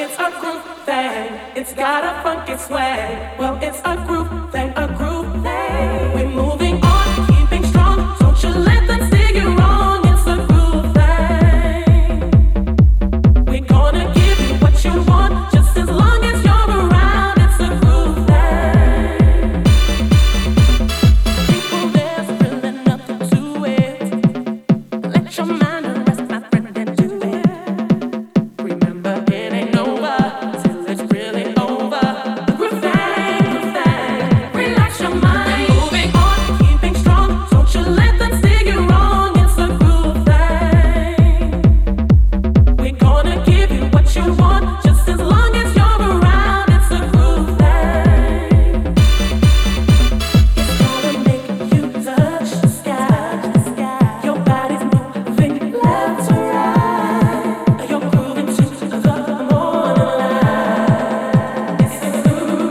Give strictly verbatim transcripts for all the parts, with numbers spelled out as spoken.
it's a groove thing. It's got a funky swag. Well, it's a groove thing, a groove thing. We're moving on, keeping strong. Don't you let them steer you wrong. It's a groove thing. We're gonna give you what you want, just as long as you're around. It's a groove thing. People, there's really nothing to it. Let your mind rest, my friend, and do it. Remember, it ain't over till it's really over. Groove thing, groove thing. Relax your mind. Moving on, keeping strong. Don't you let them steer you wrong. It's a groove thing. We're gonna give you what you want, just as long as you're around. It's a groove thing. It's gonna make you touch the sky. Your body's moving left to right. You're grooving to the morning light. It's a groove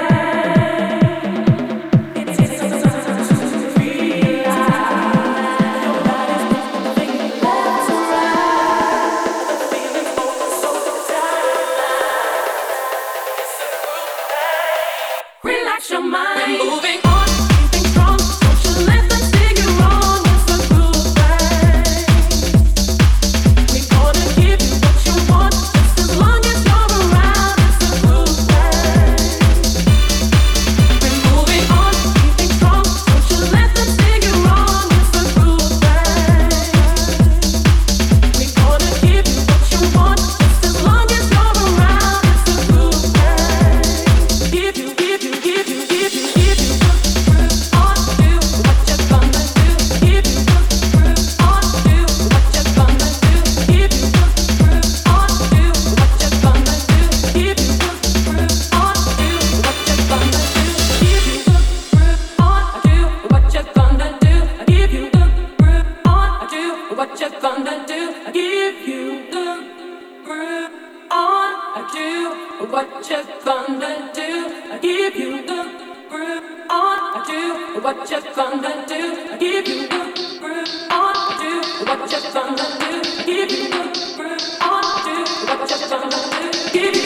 thing. It takes some time to realize. Your body's moving left to right. The feeling's over so tight. It's a groove thing. Relax your mind. We're moving on, keeping strong. Don't you let them steer you wrong. It's a groove thing. We're gonna give you what you want, just as long as you're around. It's a groove thing. We're moving on, keeping strong. Don't you let them steer you wrong. It's a groove thing. We're gonna give you what you want, just as long as you're around. It's a groove thing. Give you, give you, give you, give you, give you the groove on. Do what you're gonna do. Give you the groove on. Do what you're gonna do. Give you the groove on. Do what you're gonna do. Give you the groove on. Do what you're gonna do. Give you the groove on. Do what you're gonna do. Give you the groove on. Do what you're gonna do. Give you the groove on. Do what you're gonna do. Give you the groove on. Do what you're gonna do. Give you the groove on. Do what you're gonna do. Give you the groove on. Do what you're gonna do. Give you